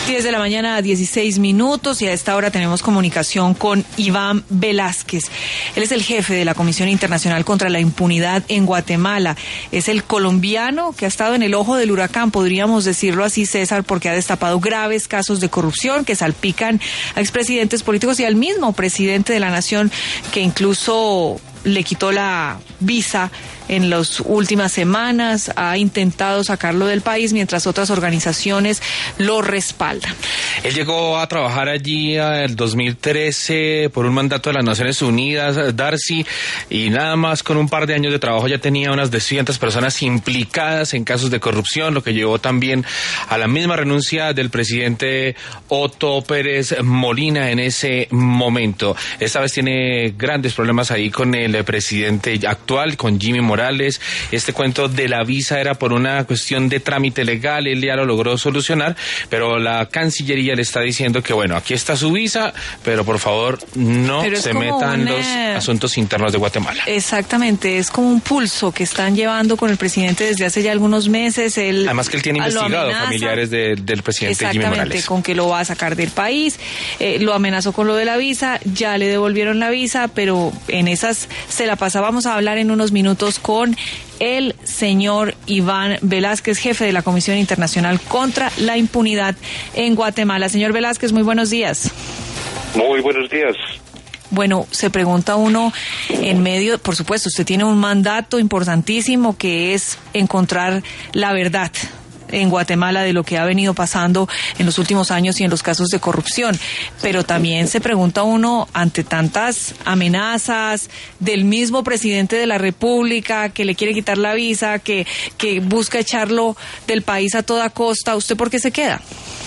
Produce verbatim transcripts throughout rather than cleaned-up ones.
diez de la mañana, dieciséis minutos, y a esta hora tenemos comunicación con Iván Velásquez. Él es el jefe de la Comisión Internacional contra la Impunidad en Guatemala. Es el colombiano que ha estado en el ojo del huracán, podríamos decirlo así, César, porque ha destapado graves casos de corrupción que salpican a expresidentes políticos y al mismo presidente de la nación, que incluso le quitó la visa en las últimas semanas, ha intentado sacarlo del país mientras otras organizaciones lo respaldan. Él llegó a trabajar allí en el dos mil trece por un mandato de las Naciones Unidas, Darcy, y nada más con un par de años de trabajo ya tenía unas doscientas personas implicadas en casos de corrupción, lo que llevó también a la misma renuncia del presidente Otto Pérez Molina en ese momento. Esta vez tiene grandes problemas ahí con el presidente actual, con Jimmy Morales. Este cuento de la visa era por una cuestión de trámite legal, él ya lo logró solucionar, pero la Cancillería le está diciendo que bueno, aquí está su visa, pero por favor no se metan una... los asuntos internos de Guatemala. Exactamente, es como un pulso que están llevando con el presidente desde hace ya algunos meses. Él, Además que él tiene investigado familiares de, del presidente Jimmy Morales. Exactamente, con que lo va a sacar del país, eh, lo amenazó con lo de la visa, ya le devolvieron la visa, pero en esas se la pasa. Vamos a hablar en unos minutos con el señor Iván Velásquez, jefe de la Comisión Internacional contra la Impunidad en Guatemala. Señor Velásquez, muy buenos días. Muy buenos días. Bueno, se pregunta uno en medio, por supuesto, usted tiene un mandato importantísimo que es encontrar la verdad en Guatemala de lo que ha venido pasando en los últimos años y en los casos de corrupción, pero también se pregunta uno ante tantas amenazas del mismo presidente de la República que le quiere quitar la visa, que, que busca echarlo del país a toda costa, ¿usted por qué se queda?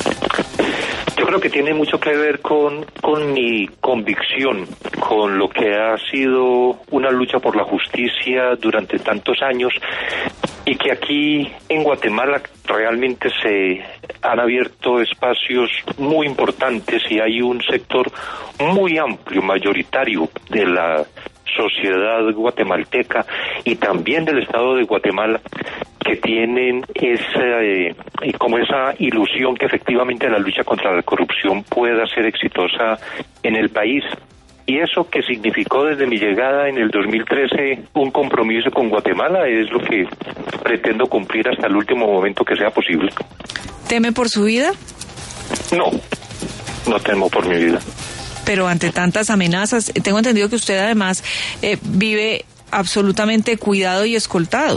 Yo creo que tiene mucho que ver con, con mi convicción, con lo que ha sido una lucha por la justicia durante tantos años, y que aquí en Guatemala realmente se han abierto espacios muy importantes y hay un sector muy amplio, mayoritario de la sociedad guatemalteca y también del Estado de Guatemala, que tienen esa, eh, como esa ilusión que efectivamente la lucha contra la corrupción pueda ser exitosa en el país. Y eso que significó desde mi llegada en el dos mil trece un compromiso con Guatemala es lo que pretendo cumplir hasta el último momento que sea posible. ¿Teme por su vida? No, no temo por mi vida. Pero ante tantas amenazas, tengo entendido que usted además eh, vive absolutamente cuidado y escoltado.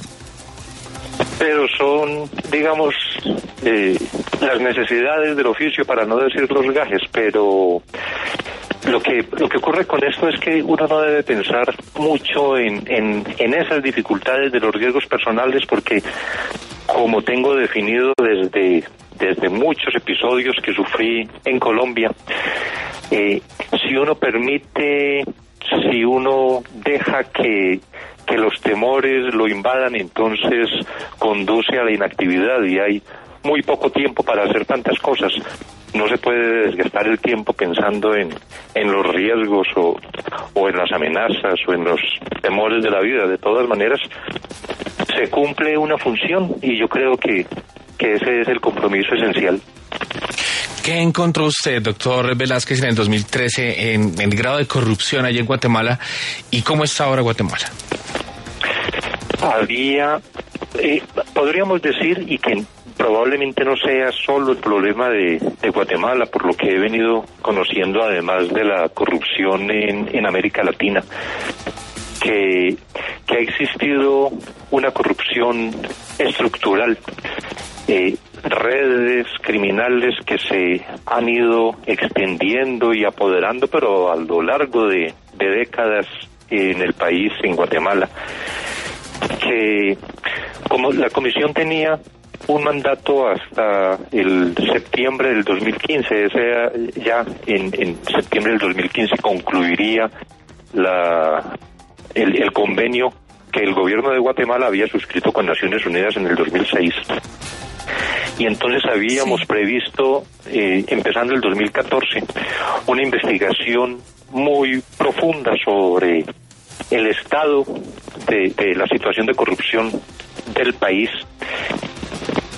Pero son, digamos, eh, las necesidades del oficio, para no decir los gajes, pero lo que lo que ocurre con esto es que uno no debe pensar mucho en, en, en esas dificultades de los riesgos personales, porque como tengo definido desde, desde muchos episodios que sufrí en Colombia, eh, si uno permite, si uno deja que que los temores lo invadan, entonces conduce a la inactividad y hay muy poco tiempo para hacer tantas cosas. No se puede desgastar el tiempo pensando en, en los riesgos o, o en las amenazas o en los temores de la vida. De todas maneras, se cumple una función y yo creo que, que ese es el compromiso esencial. ¿Qué encontró usted, doctor Velásquez, en el dos mil trece en, en el grado de corrupción allá en Guatemala, y cómo está ahora Guatemala? Había, eh, podríamos decir, y que probablemente no sea solo el problema de, de Guatemala, por lo que he venido conociendo, además de la corrupción en, en América Latina, que, que ha existido una corrupción estructural, eh, redes criminales que se han ido extendiendo y apoderando, pero a lo largo de, de décadas en el país, en Guatemala, que como la comisión tenía un mandato hasta el septiembre del dos mil quince, ese ya en, en septiembre del dos mil quince concluiría la el, el convenio que el gobierno de Guatemala había suscrito con Naciones Unidas en el dos mil seis. Y entonces habíamos sí. previsto, eh, empezando el dos mil catorce, una investigación muy profunda sobre el estado de, de la situación de corrupción del país,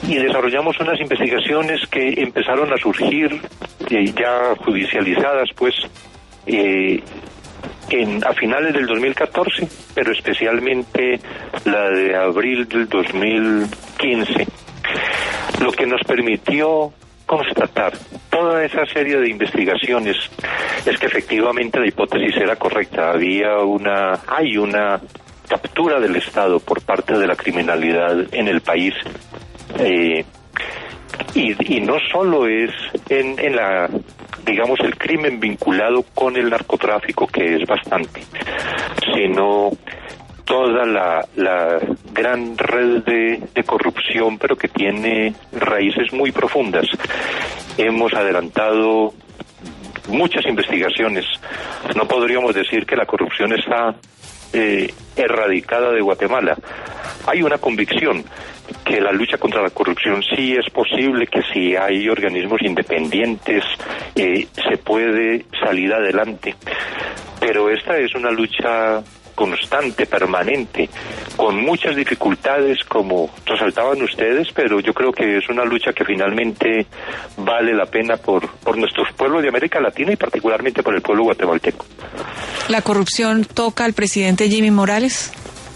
y desarrollamos unas investigaciones que empezaron a surgir eh, ya judicializadas, pues, eh, en, a finales del dos mil catorce, pero especialmente la de abril del dos mil quince, lo que nos permitió constatar toda esa serie de investigaciones es que efectivamente la hipótesis era correcta. Había una, hay una captura del Estado por parte de la criminalidad en el país, eh, y, y no solo es en, en la, digamos, el crimen vinculado con el narcotráfico, que es bastante, sino toda la, la gran red de, de corrupción, pero que tiene raíces muy profundas. Hemos adelantado muchas investigaciones. No podríamos decir que la corrupción está eh, erradicada de Guatemala. Hay una convicción que la lucha contra la corrupción sí es posible, que si hay organismos independientes eh, se puede salir adelante. Pero esta es una lucha constante, permanente, con muchas dificultades, como resaltaban ustedes, pero yo creo que es una lucha que finalmente vale la pena por, por nuestros pueblos de América Latina y particularmente por el pueblo guatemalteco. ¿La corrupción toca al presidente Jimmy Morales?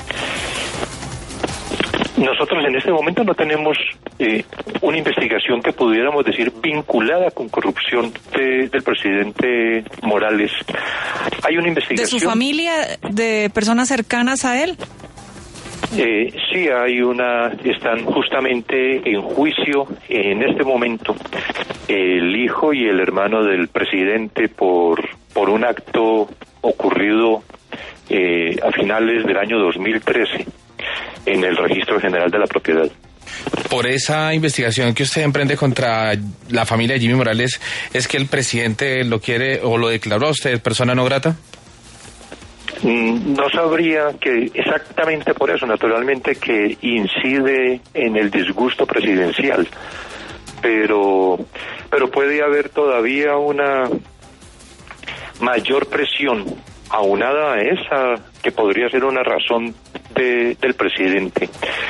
Nosotros en este momento no tenemos eh, una investigación que pudiéramos decir vinculada con corrupción de, del presidente Morales. Hay una investigación... ¿De su familia, de personas cercanas a él? Eh, sí, hay una... Están justamente en juicio en este momento el hijo y el hermano del presidente por, por un acto ocurrido eh, a finales del año dos mil trece. En el Registro General de la Propiedad. Por esa investigación que usted emprende contra la familia de Jimmy Morales, ¿es que el presidente lo quiere o lo declaró a usted persona no grata? No sabría que exactamente por eso, naturalmente que incide en el disgusto presidencial, pero, pero puede haber todavía una mayor presión aunada a esa, que podría ser una razón de, del presidente,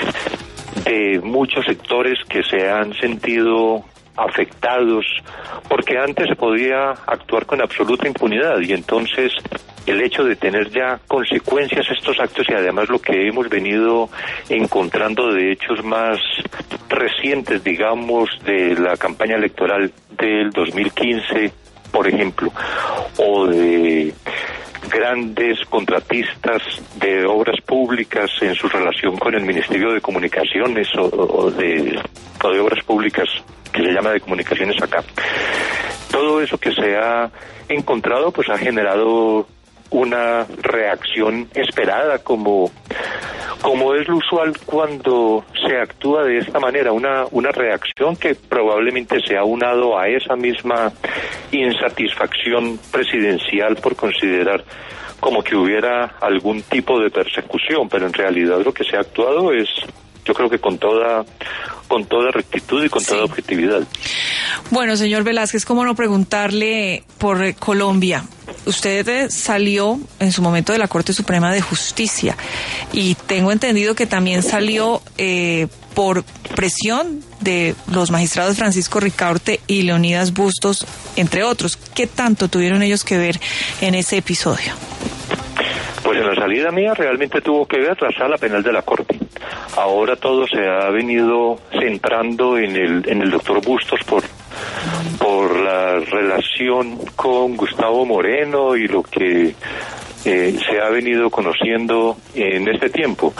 de muchos sectores que se han sentido afectados, porque antes se podía actuar con absoluta impunidad, y entonces el hecho de tener ya consecuencias estos actos, y además lo que hemos venido encontrando de hechos más recientes, digamos, de la campaña electoral del dos mil quince, por ejemplo, o de grandes contratistas de obras públicas en su relación con el Ministerio de Comunicaciones o, o, de, o de obras públicas que se llama de comunicaciones acá. Todo eso que se ha encontrado pues ha generado una reacción esperada, como como es lo usual cuando se actúa de esta manera, una una reacción que probablemente se ha unado a esa misma insatisfacción presidencial por considerar como que hubiera algún tipo de persecución, pero en realidad lo que se ha actuado es, yo creo que con toda con toda rectitud y con sí. toda objetividad. Bueno, señor Velázquez, ¿cómo no preguntarle por Colombia? Usted salió en su momento de la Corte Suprema de Justicia y tengo entendido que también salió eh, por presión de los magistrados Francisco Ricaurte y Leonidas Bustos, entre otros. ¿Qué tanto tuvieron ellos que ver en ese episodio? Pues en la salida mía realmente tuvo que ver la Sala Penal de la Corte. Ahora todo se ha venido centrando en el en el doctor Bustos por por la relación con Gustavo Moreno y lo que eh, se ha venido conociendo en este tiempo.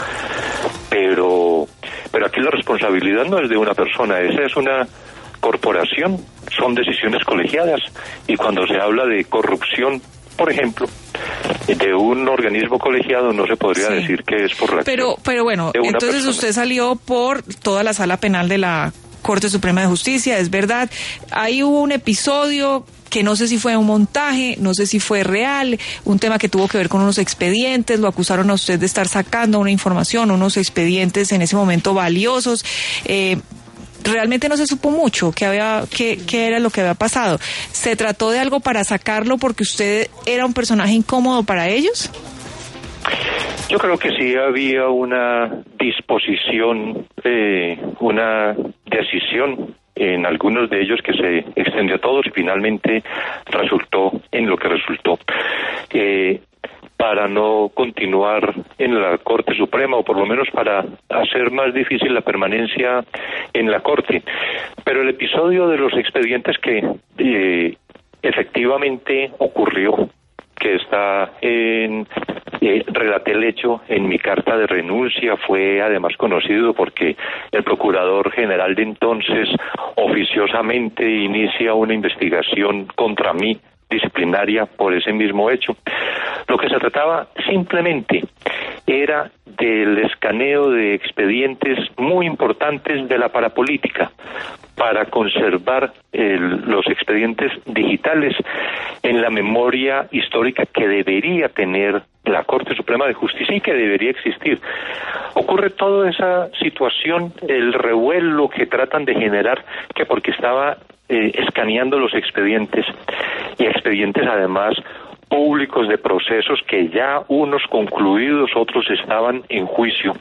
Pero pero aquí la responsabilidad no es de una persona, esa es una corporación, son decisiones colegiadas, y cuando se habla de corrupción, por ejemplo, de un organismo colegiado, no se podría sí. decir que es por la pero pero bueno, entonces persona. Usted salió por toda la Sala Penal de la Corte Suprema de Justicia, es verdad. Ahí hubo un episodio que no sé si fue un montaje, no sé si fue real, un tema que tuvo que ver con unos expedientes, lo acusaron a usted de estar sacando una información, unos expedientes en ese momento valiosos. Eh, realmente no se supo mucho qué había, qué, qué era lo que había pasado. ¿Se trató de algo para sacarlo porque usted era un personaje incómodo para ellos? Yo creo que sí había una disposición, eh, una decisión en algunos de ellos que se extendió a todos y finalmente resultó en lo que resultó. Eh, para no continuar en la Corte Suprema, o por lo menos para hacer más difícil la permanencia en la Corte. Pero el episodio de los expedientes que eh, efectivamente ocurrió, que está en... Eh, relaté el hecho en mi carta de renuncia, fue además conocido porque el Procurador General de entonces oficiosamente inicia una investigación contra mí, disciplinaria, por ese mismo hecho. Lo que se trataba simplemente era del escaneo de expedientes muy importantes de la parapolítica para conservar el, los expedientes digitales en la memoria histórica que debería tener la Corte Suprema de Justicia y que debería existir. Ocurre toda esa situación, el revuelo que tratan de generar, que porque estaba eh, escaneando los expedientes, y expedientes además públicos de procesos que ya unos concluidos, otros estaban en juicio.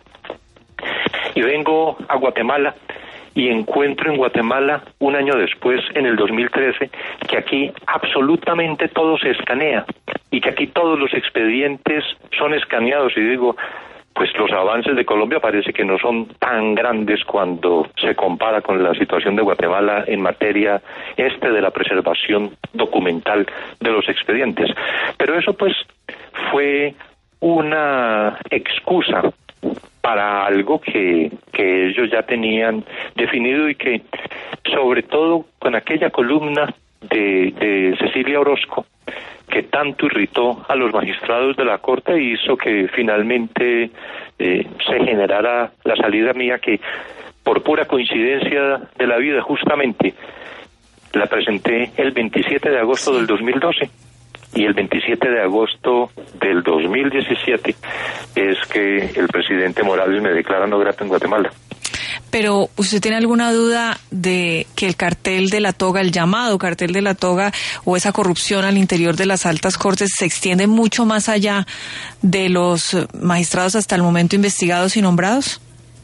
Y vengo a Guatemala y encuentro en Guatemala, un año después, en el dos mil trece, que aquí absolutamente todo se escanea y que aquí todos los expedientes son escaneados. Y digo, pues los avances de Colombia parece que no son tan grandes cuando se compara con la situación de Guatemala en materia este de la preservación documental de los expedientes. Pero eso pues fue una excusa para algo que, que ellos ya tenían definido y que, sobre todo con aquella columna de, de Cecilia Orozco, que tanto irritó a los magistrados de la Corte e hizo que finalmente eh, se generara la salida mía, que por pura coincidencia de la vida justamente la presenté el veintisiete de agosto del dos mil doce. Y el veintisiete de agosto del dos mil diecisiete es que el presidente Morales me declara no grato en Guatemala. Pero, ¿usted tiene alguna duda de que el cartel de la toga, el llamado cartel de la toga, o esa corrupción al interior de las altas cortes se extiende mucho más allá de los magistrados hasta el momento investigados y nombrados?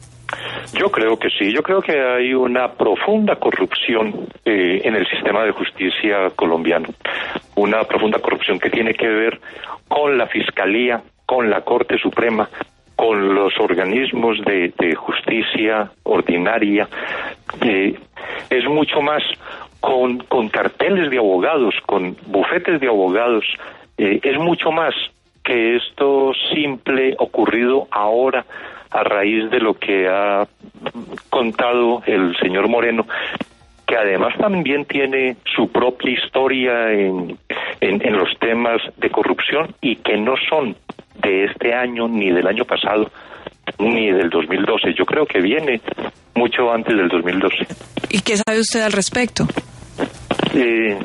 Yo creo que sí, yo creo que hay una profunda corrupción eh, en el sistema de justicia colombiano, una profunda corrupción que tiene que ver con la Fiscalía, con la Corte Suprema, con los organismos de, de justicia ordinaria. Eh, es mucho más con, con carteles de abogados, con bufetes de abogados, eh, es mucho más que esto simple ocurrido ahora a raíz de lo que ha contado el señor Moreno, que además también tiene su propia historia en, en, en los temas de corrupción y que no son de este año, ni del año pasado, ni del dos mil doce. Yo creo que viene mucho antes del dos mil doce. ¿Y qué sabe usted al respecto? Eh,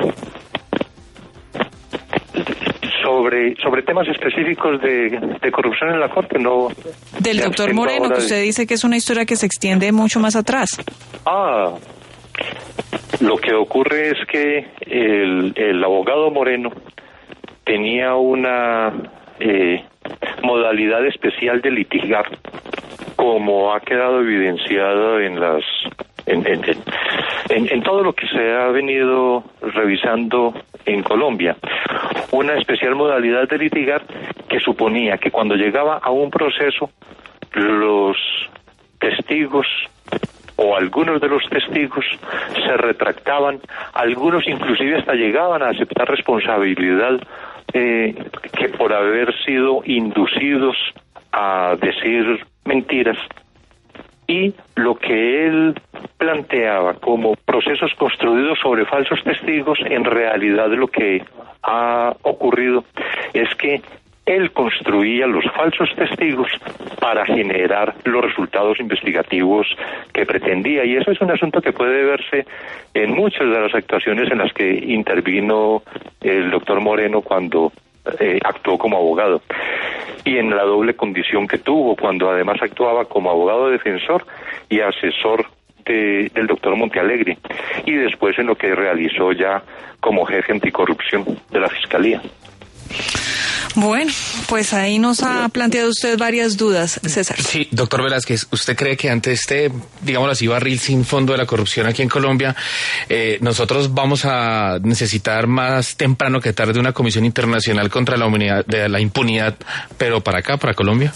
sobre sobre temas específicos de, de corrupción en la Corte, no. Del doctor Moreno, que usted de... dice que es una historia que se extiende mucho más atrás. Ah, lo que ocurre es que el, el abogado Moreno tenía una eh, modalidad especial de litigar, como ha quedado evidenciado en las en, en, en, en todo lo que se ha venido revisando en Colombia. Una especial modalidad de litigar que suponía que cuando llegaba a un proceso, los testigos o algunos de los testigos se retractaban, algunos inclusive hasta llegaban a aceptar responsabilidad eh, que por haber sido inducidos a decir mentiras. Y lo que él planteaba como procesos construidos sobre falsos testigos, en realidad lo que ha ocurrido es que él construía los falsos testigos para generar los resultados investigativos que pretendía, y eso es un asunto que puede verse en muchas de las actuaciones en las que intervino el doctor Moreno cuando eh, actuó como abogado, y en la doble condición que tuvo cuando además actuaba como abogado defensor y asesor de, del doctor Montealegre, y después en lo que realizó ya como jefe anticorrupción de la Fiscalía. Bueno, pues ahí nos ha planteado usted varias dudas, César. Sí, doctor Velázquez, ¿usted cree que ante este, digámoslo así, barril sin fondo de la corrupción aquí en Colombia, eh, nosotros vamos a necesitar más temprano que tarde una comisión internacional contra la, humanidad, de la impunidad, pero para acá, para Colombia?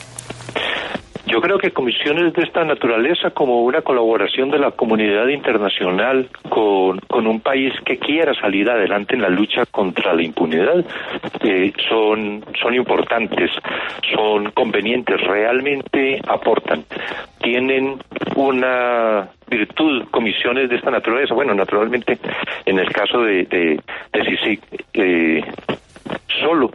Yo creo que comisiones de esta naturaleza, como una colaboración de la comunidad internacional con, con un país que quiera salir adelante en la lucha contra la impunidad, eh, son, son importantes, son convenientes, realmente aportan. Tienen una virtud comisiones de esta naturaleza. Bueno, naturalmente, en el caso de, de, de CICIG, eh, solo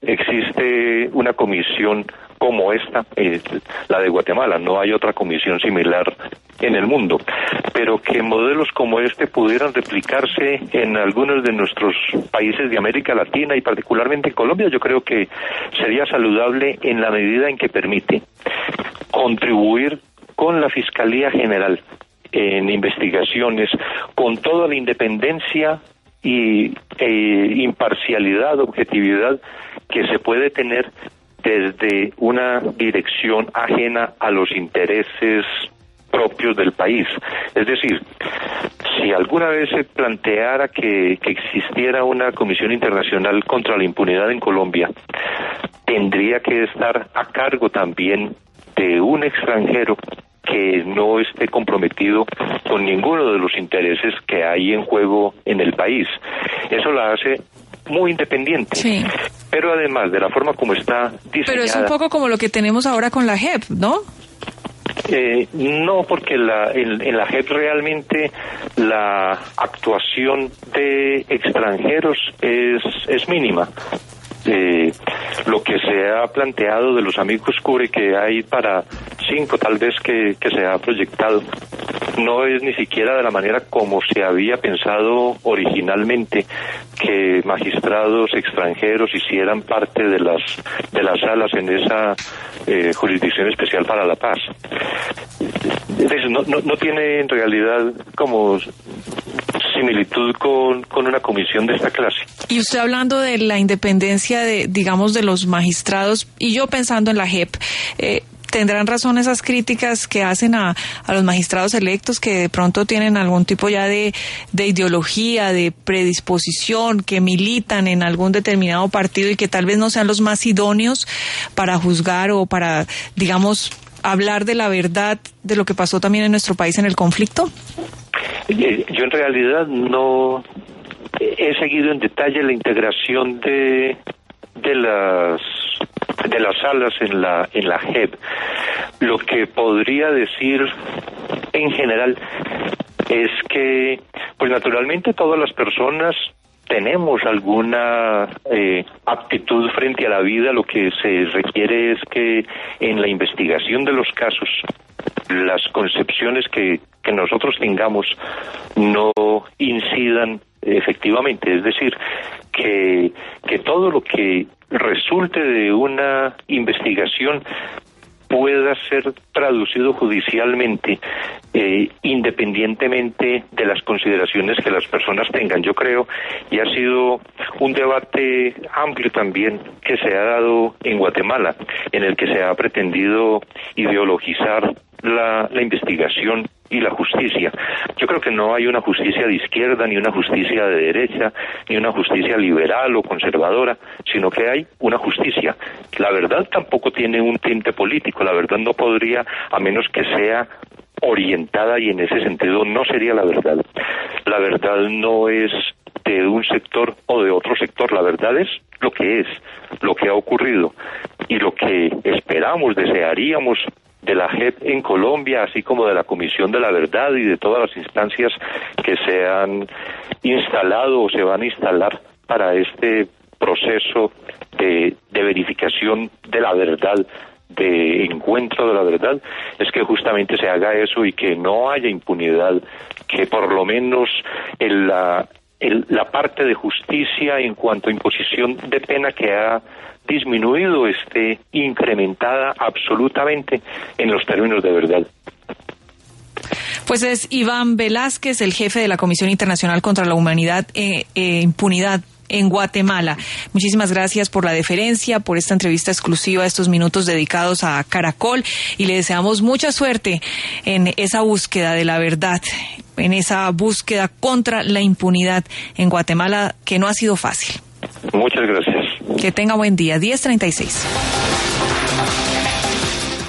existe una comisión como esta, eh, la de Guatemala, no hay otra comisión similar en el mundo, pero que modelos como este pudieran replicarse en algunos de nuestros países de América Latina y particularmente en Colombia, yo creo que sería saludable en la medida en que permite contribuir con la Fiscalía General en investigaciones, con toda la independencia y eh, imparcialidad, objetividad que se puede tener desde una dirección ajena a los intereses propios del país. Es decir, si alguna vez se planteara que, que existiera una comisión internacional contra la impunidad en Colombia, tendría que estar a cargo también de un extranjero que no esté comprometido con ninguno de los intereses que hay en juego en el país. Eso la hace muy independiente. Sí. Pero además, de la forma como está diseñada... Pero es un poco como lo que tenemos ahora con la J E P, ¿no? Eh, no, porque la, en, en la J E P realmente la actuación de extranjeros es, es mínima. Eh, lo que se ha planteado de los amigos cubre que hay para cinco tal vez que, que se ha proyectado no es ni siquiera de la manera como se había pensado originalmente, que magistrados extranjeros hicieran parte de las de las salas en esa eh, jurisdicción especial para la paz. Entonces, no, no, no tiene en realidad como similitud con, con una comisión de esta clase. Y usted hablando de la independencia de, digamos, de los magistrados, y yo pensando en la J E P, eh, ¿tendrán razón esas críticas que hacen a, a los magistrados electos que de pronto tienen algún tipo ya de, de ideología, de predisposición, que militan en algún determinado partido y que tal vez no sean los más idóneos para juzgar o para, digamos, hablar de la verdad de lo que pasó también en nuestro país en el conflicto? Yo en realidad no he seguido en detalle la integración de de las de las salas en la en la J E P. Lo que podría decir en general es que, pues naturalmente todas las personas tenemos alguna eh, aptitud frente a la vida. Lo que se requiere es que en la investigación de los casos las concepciones que, que nosotros tengamos no incidan efectivamente, es decir, que, que todo lo que resulte de una investigación pueda ser traducido judicialmente, eh, independientemente de las consideraciones que las personas tengan. Yo creo, y ha sido un debate amplio también que se ha dado en Guatemala, en el que se ha pretendido ideologizar la, la investigación y la justicia. Yo creo que no hay una justicia de izquierda, ni una justicia de derecha, ni una justicia liberal o conservadora, sino que hay una justicia. La verdad tampoco tiene un tinte político, la verdad no podría, a menos que sea orientada, y en ese sentido no sería la verdad. La verdad no es de un sector o de otro sector, la verdad es lo que es, lo que ha ocurrido, y lo que esperamos, desearíamos de la J E P en Colombia, así como de la Comisión de la Verdad y de todas las instancias que se han instalado o se van a instalar para este proceso de, de verificación de la verdad, de encuentro de la verdad, es que justamente se haga eso y que no haya impunidad, que por lo menos en la, en la parte de justicia en cuanto a imposición de pena que ha disminuido esté incrementada absolutamente en los términos de verdad. Pues es Iván Velázquez, el jefe de la Comisión Internacional contra la Humanidad, eh, eh, Impunidad en Guatemala. Muchísimas gracias por la deferencia, por esta entrevista exclusiva, estos minutos dedicados a Caracol, y le deseamos mucha suerte en esa búsqueda de la verdad, en esa búsqueda contra la impunidad en Guatemala, que no ha sido fácil. Muchas gracias. Que tenga buen día. diez treinta y seis.